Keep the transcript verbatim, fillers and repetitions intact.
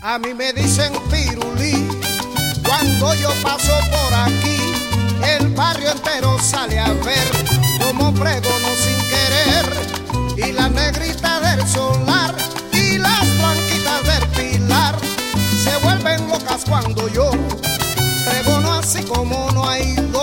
A mí me dicen pirulí cuando yo paso por aquí. El barrio entero sale a ver como pregono sin querer. Y la negrita del solar y las blanquitas del pilar se vuelven locas cuando yo pregono así como no hay